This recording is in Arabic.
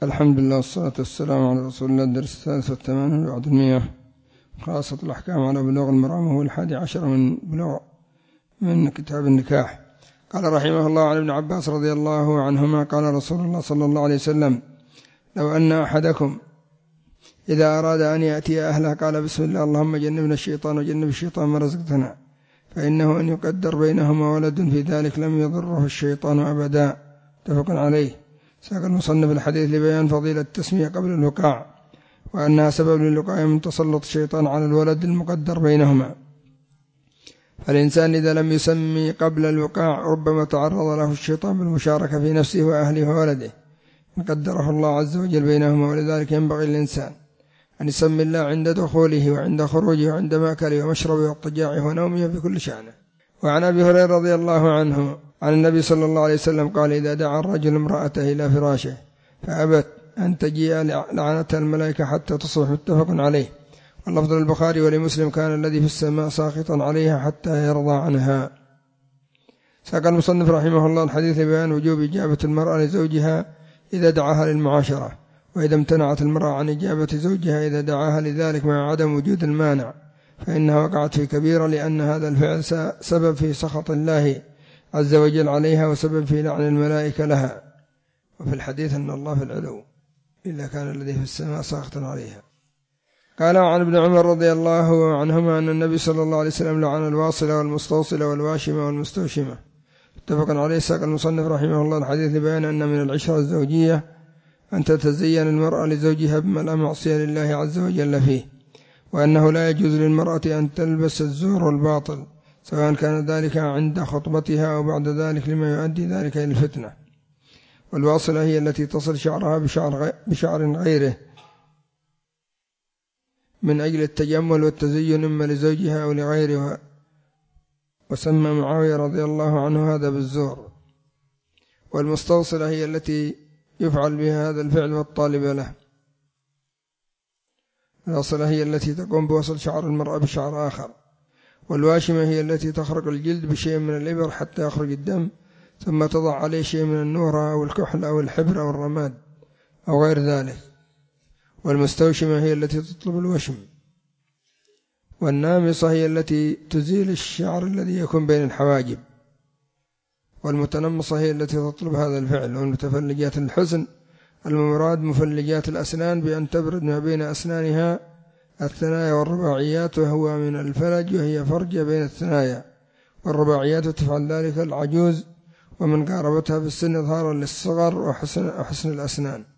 الحمد لله والصلاة والسلام على رسول الله. الدرس 83 بعد 100 خاصة الأحكام على بلوغ المرام، وهو 11 من كتاب النكاح. قال رحمه الله: عن ابن عباس رضي الله عنهما قال رسول الله صلى الله عليه وسلم: لو أن أحدكم إذا أراد أن يأتي أهله قال: بسم الله اللهم جنبنا الشيطان وجنب الشيطان ما رزقتنا، فإنه إن يقدر بينهما ولد في ذلك لم يضره الشيطان أبدا. متفق عليه. ساق المصنف الحديث لبيان فضيلة التسمية قبل الوقاع، وأنها سبب للوقاية من تسلط الشيطان على الولد المقدر بينهما. فالإنسان إذا لم يسمي قبل الوقاع ربما تعرض له الشيطان بالمشاركة في نفسه وأهله وولده إن قدره الله عز وجل بينهما. ولذلك ينبغي للإنسان أن يسمي الله عند دخوله وعند خروجه وعند مأكله ومشربه واضطجاعه ونومه في كل شأنه. وعن أبي هريرة رضي الله عنه عن النبي صلى الله عليه وسلم قال: إذا دعا الرجل امرأته إلى فراشه فأبت أن تجيء لعنتها الملائكة حتى تصبح. متفق عليه. واللفظ للبخاري ولمسلم: كان الذي في السماء ساخطا عليها حتى يرضى عنها. ساق المصنف رحمه الله الحديث بيان وجوب إجابة المرأة لزوجها إذا دعاها للمعاشرة، وإذا امتنعت المرأة عن إجابة زوجها إذا دعاها لذلك مع عدم وجود المانع فإنها وقعت في كبيرة، لأن هذا الفعل سبب في سخط الله عز وجل عليها وسبب في لعن الملائكة لها. وفي الحديث أن الله في العلو إلا كان الذي في السماء ساخطا عليها. قال عن ابن عمر رضي الله عنهما أن النبي صلى الله عليه وسلم لعن الواصلة والمستوصلة والواشمة والمستوشمة. متفق عليه. ساق المصنف رحمه الله الحديث لبيان أن من العشرة الزوجية أن تتزين المرأة لزوجها بما لا معصية لله عز وجل فيه، وأنه لا يجوز للمرأة أن تلبس الزور والباطل سواء كان ذلك عند خطبتها أو بعد ذلك لما يؤدي ذلك إلى الفتنة. والواصلة هي التي تصل شعرها بشعر غيره من أجل التجمل والتزين إما لزوجها أو لغيره، وسمى معاوية رضي الله عنه هذا بالزور. والمستوصلة هي التي يفعل بها هذا الفعل والطالب له. الواصلة هي التي تقوم بوصل شعر المرأة بشعر آخر. والواشمة هي التي تخرق الجلد بشيء من الإبر حتى يخرج الدم، ثم تضع عليه شيء من النورة أو الكحل أو الحبر أو الرماد أو غير ذلك. والمستوشمة هي التي تطلب الوشم. والنامصة هي التي تزيل الشعر الذي يكون بين الحواجب. والمتنمصة هي التي تطلب هذا الفعل. والمتفلجات الحسن المراد مفلجات الأسنان بأن تبرد ما بين أسنانها الثنايا والرباعيات، وهو من الفلج وهي فرجة بين الثنايا. والرباعيات تفعل ذلك العجوز ومن قاربتها في السن إظهارا للصغر وحسن الأسنان.